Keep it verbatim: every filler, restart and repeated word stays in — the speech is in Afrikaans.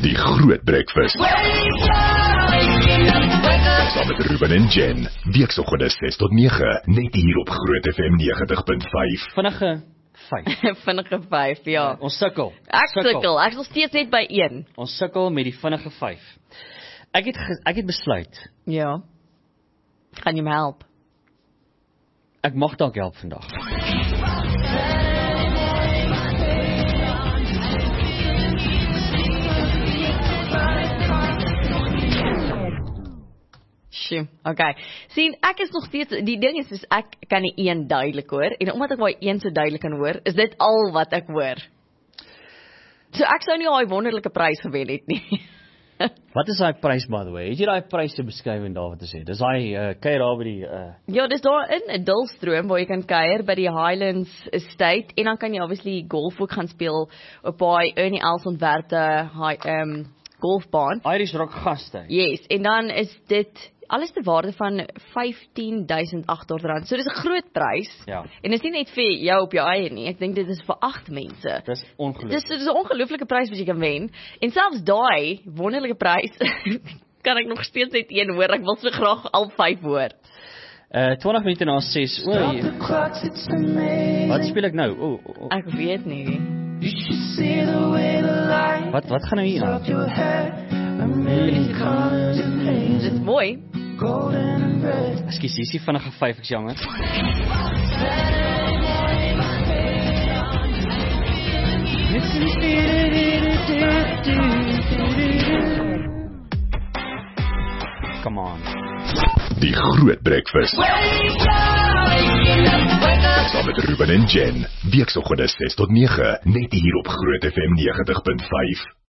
Die Groot Breakfast. Saam met Ruben en Jen. Weekoggende ses tot nege, net hier op Groot F M negentig punt vyf. Vinnige vyf. Vinnige vyf, ja. Uh, ons sukkel. Ek sukkel, ek is nog steeds net by een. Ons sukkel met die vinnige vyf. Ek het, ek het besluit. Ja. Gaan jy my help? Ek mag dalk help vandag. Okay. Sien, ek is nog steeds, die ding is, is ek kan nie een duidelik hoor, en omdat ek maar een so duidelik kan hoor, is dit al wat ek hoor. So ek sou nie al die wonderlike prys gewen het nie. Wat is daai prys, by the way? Het jy daai prys te beskryf en daar wat te sê? Dis daai uh, kuier daar by die... Uh... Ja, dis daar in 'n Dullstroom, waar jy kan kuier by die Highlands Estate, en dan kan jy obviously golf ook gaan speel op daai Ernie Els ontwerpte um, golfbaan. Irish Rock gaste. Yes, en dan is dit... alles te waarde van vyftien duisend agthonderd rand. So dis 'n groot prys. Ja. En dit is nie net vir jou op jou eie nie. Ek dink dit is vir agt mense. Dis ongelooflik. Dis dis 'n ongelooflike prys wat jy kan wen. En selfs daai wonderlike prys kan ek nog steeds net een hoor. Ek wil so graag al vyf hoor. Uh twintig minute na ses. O, wat speel ek nou? O, o, o. Ek weet nie. Wat wat gaan nou hier aan? Dit is mooi. Ekskuus, hier is die vinnige vyf, ek is jammer. Come on. Die Groot Breakfast. Saam met Ruben en Jen. Weekoggende ses tot nege, net hier op Groot F M negentig punt vyf.